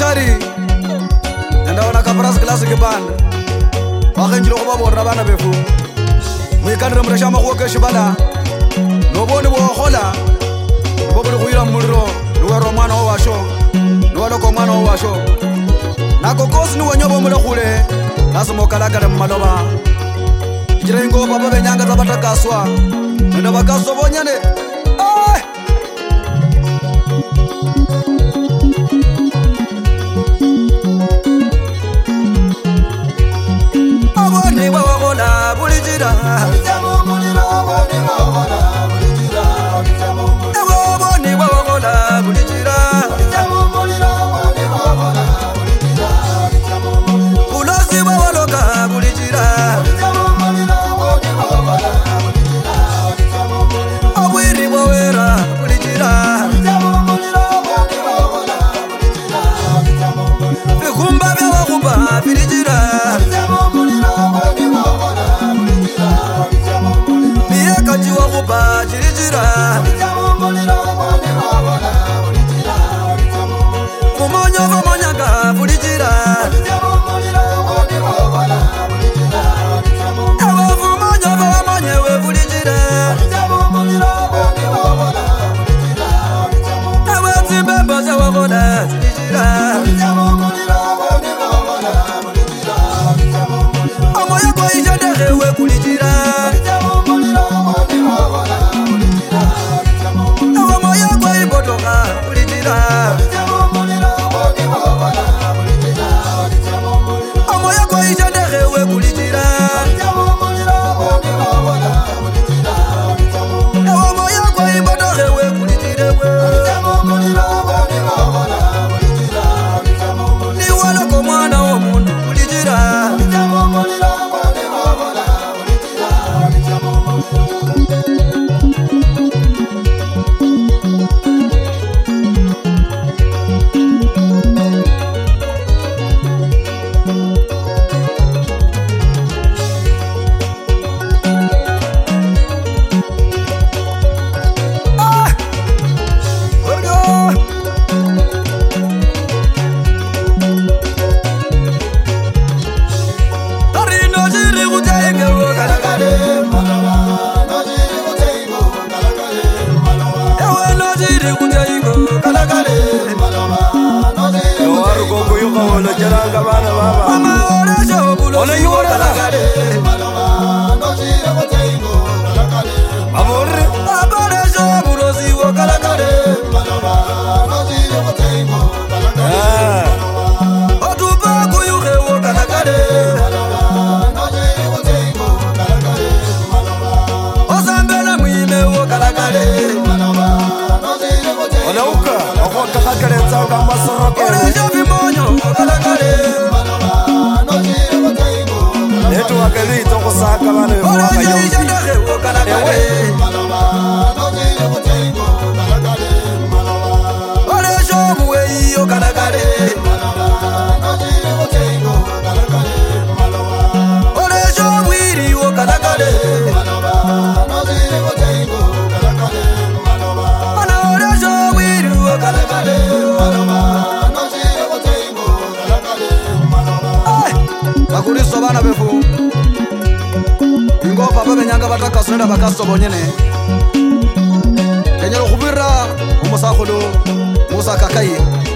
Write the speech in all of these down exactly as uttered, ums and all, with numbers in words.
Mutari nenda wana kapras classic band wakhenjilo go ba borra bana befu moikandire moresha mago ke shibala no bone bo gola bo bo go ira murro no wa romana o washo no wa loko mwana o washo na kokosi ni wanyobo mule khule nasimo kalakale mmaloba jirengo baba benyanga zabatakaswa nenda bakaso bonyane eh abone baba gola bulijira abone baba gola bulijira ulozi baba loka bulijira awiri bawera bulijira bikumba bya kuba bulijira mieka jiwa kuba bulijira kumonyo kumonyaga bulijira amoya kwa ijadewe kulijira amoya kwa ibotoka kulijira amoya kwa ijadewe kulijira amoya kwa ibotoka kulijira ni wala kwa mwana wa mundu kulijira bakuriso bana befu ingo papa benyanga batakasonda bakaso bonyene kenyelo khubira umusa khulu musa kakai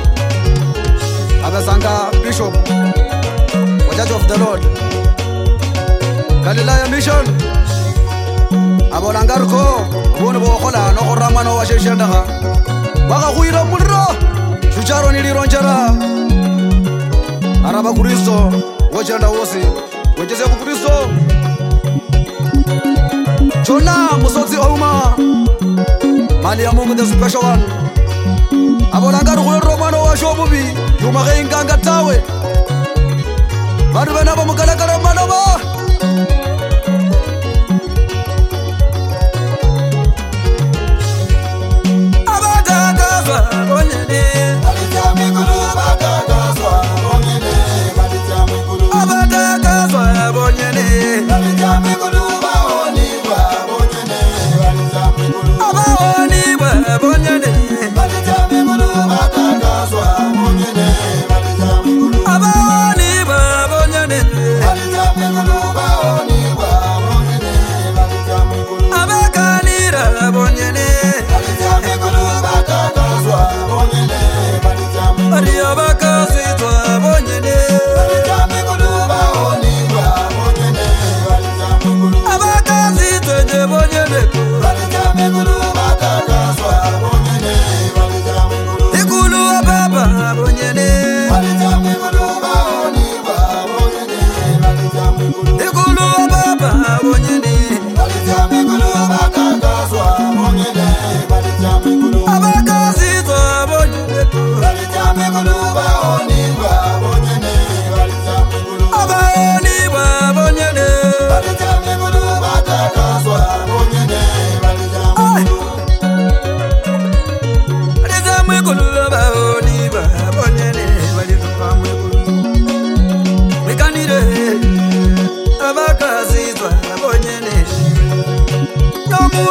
abasanga bishop wa Church of the Lord Galilaya mission abolangarko bono bo khola no gorama no wa sheshenda baka khuira mulro shucharo nilironjera araba kuriso wajanda wosi wajeze kuriso chona musozi oma mali ya Mungu the special one abolangaru kholo romano wa shobubi yuma nganga tawe badu bana ba mukalakara maloba Bonyane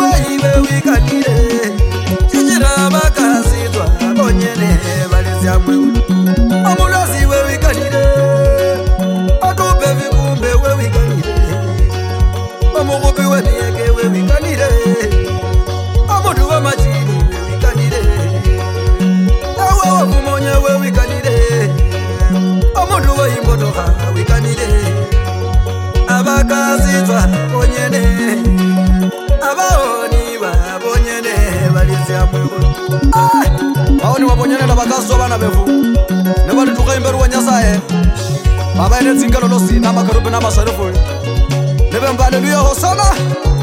iwe wikanile chichira bakazitwa bonyene balizya mwe amulazi we wikanile atupe vikumbe we wikanile amukupi we mieke we wikanile amudu wa majini we wikanile awe wa kumonya we wikanile amudu wa imbodoha wikanile abakazitwa bonyene abaoni babonyene balizya mwe aoni wabonyene nabakazwa bana bevu nebali tuka imbere wa Nyasaye baba ene tsingalo losina makarupe na masarufu nebe mbaleluya hosana